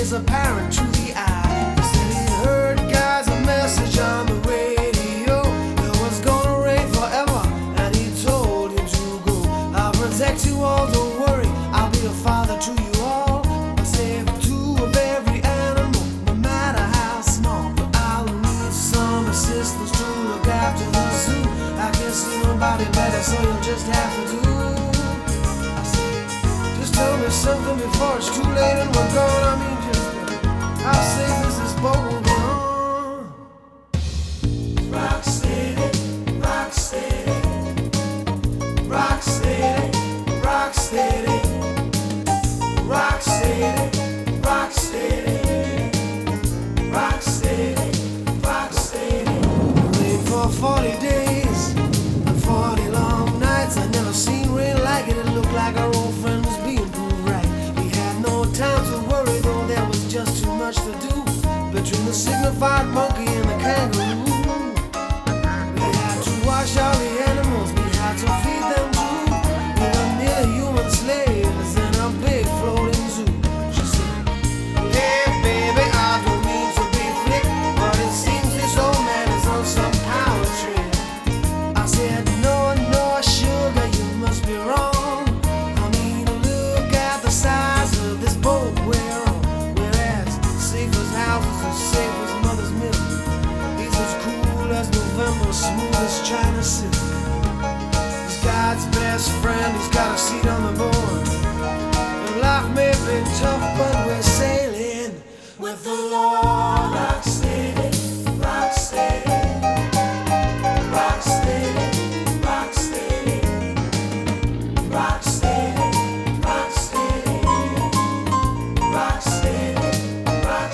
is apparent to the eye. He said he heard guys a message on the radio. It was gonna rain forever, and he told him to go. I'll protect you all, don't worry, I'll be a father to you all. I'll save two of every animal, no matter how small. But I'll need some assistance to look after the zoo. I can't see nobody better, so you'll just have to do. I say, just tell me something before it's too late and we're gone. I mean, just how safe is this boat will be on? Rock steady, rock steady, rock steady, rock steady, rock steady, rock steady, rock steady, rock steady. Rain for 40 days and 40 long nights. I never seen rain like it. It looked like our old friend was being proved right. We had no time to worry, though there was just too much to do. Between the signified monkey and the kangaroo, we had to wash all the animals, we had to feed them too. We were near human slaves in a big floating zoo. She said, hey baby, I don't mean to be flick, but it seems this old man is on some power trip. I said, no, no, sugar, you must be wrong. I mean, look at the size of this boat we're on. We're as safe as houses, as safe as mother's milk. He's as cool as November, smooth as China silk. He's God's best friend, he's got a seat on the board. And life may be tough, but we're sailing with the Lord. Rock steady, rock steady, rock steady, rock steady, rock steady, rock steady, rock steady, rock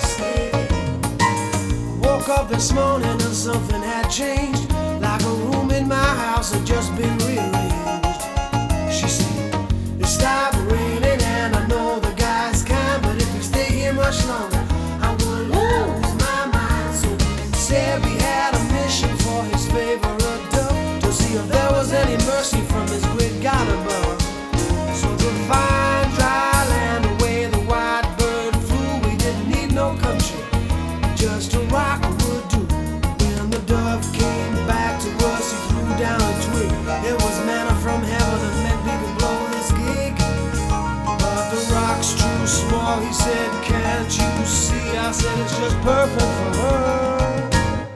steady. Woke up this morning and something had changed, like a room in my house had just been rearranged. She said, it stopped raining and I know the guy's kind, but if we stay here much longer, I'm gonna lose my mind. So said we had a mission for his favorite dove, to see if there was any mercy from this great God above. So to find dry land away the white bird flew, we didn't need no country, just a rock would do. When the dove came back to us, he threw down a twig. It was manna from heaven that meant we could blow this gig. But the rock's too small, he said, can't you see? I said, it's just perfect for her.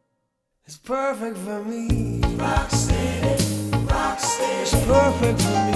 It's perfect for me. Rock steady, rock steady. It's perfect for me.